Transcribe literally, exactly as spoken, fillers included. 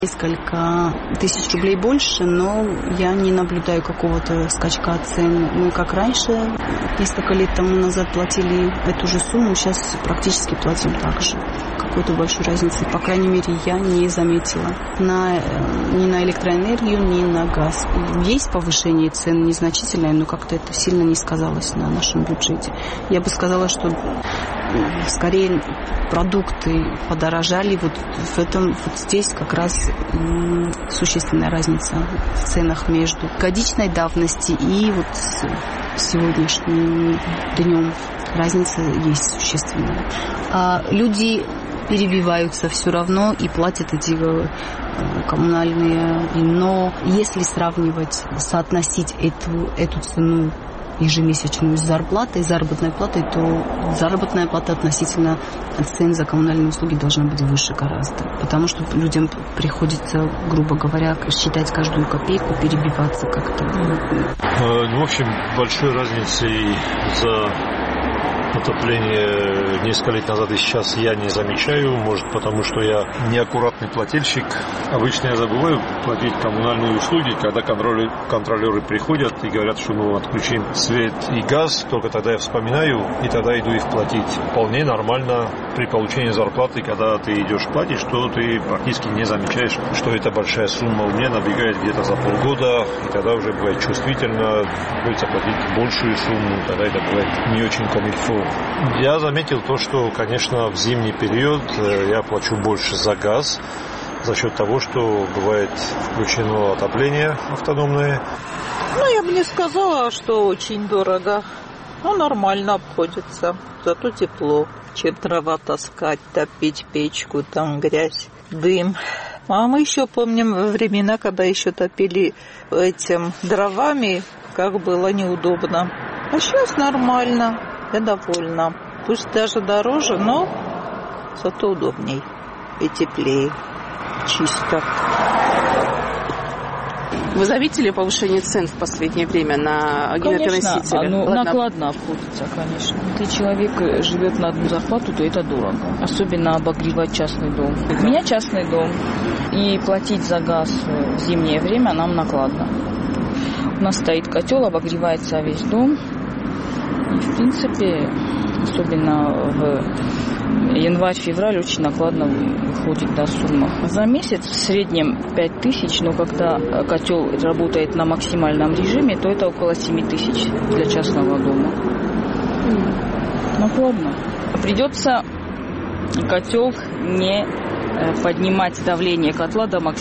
Несколько тысяч рублей больше, но я не наблюдаю какого-то скачка цен. Мы как раньше, несколько лет тому назад платили эту же сумму, сейчас практически платим так же. Какой-то большой разницы, по крайней мере, я не заметила. На, ни на электроэнергию, ни на газ. Есть повышение цен незначительное, но как-то это сильно не сказалось на нашем бюджете. Я бы сказала, что скорее продукты подорожали. Вот в этом, вот здесь как раз м, существенная разница в ценах между годичной давности и вот сегодняшним днем. Разница есть существенная. А люди перебиваются все равно и платят эти коммунальные. Но если сравнивать, соотносить эту, эту цену ежемесячную с зарплатой, заработной платой, то заработная плата относительно цен за коммунальные услуги должна быть выше гораздо. Потому что людям приходится, грубо говоря, считать каждую копейку, перебиваться как-то. В общем, большой разницы за отопление несколько лет назад и сейчас я не замечаю. Может, потому что я неаккуратный плательщик. Обычно я забываю платить коммунальные услуги, когда контролеры, контролеры приходят и говорят, что мы отключим свет и газ. Только тогда я вспоминаю, и тогда иду их платить. Вполне нормально при получении зарплаты, когда ты идешь платить, что ты практически не замечаешь, что это большая сумма. У меня набегает где-то за полгода, и тогда уже бывает чувствительно. Приходится платить большую сумму, тогда это бывает не очень комильфо. Я заметил то, что, конечно, в зимний период я плачу больше за газ за счет того, что бывает включено отопление автономное. Ну, я бы не сказала, что очень дорого. Ну, нормально обходится. Зато тепло. Чем дрова таскать, топить печку, там грязь, дым. А мы еще помним времена, когда еще топили этим дровами, как было неудобно. А сейчас нормально. Я довольна. Пусть даже дороже, но зато удобней и теплее, чисто. Вы заметили повышение цен в последнее время на энергоносители? Конечно, оно накладно обходится, конечно. Если человек живет на одну зарплату, то это дорого. Особенно обогревать частный дом. У меня частный дом, и платить за газ в зимнее время нам накладно. У нас стоит котел, обогревается весь дом. И, в принципе, особенно в январь-февраль очень накладно выходит до суммы. За месяц в среднем пять тысяч, но когда котел работает на максимальном режиме, то это около семь тысяч для частного дома. Накладно. Придется котел не поднимать давление котла до максимального.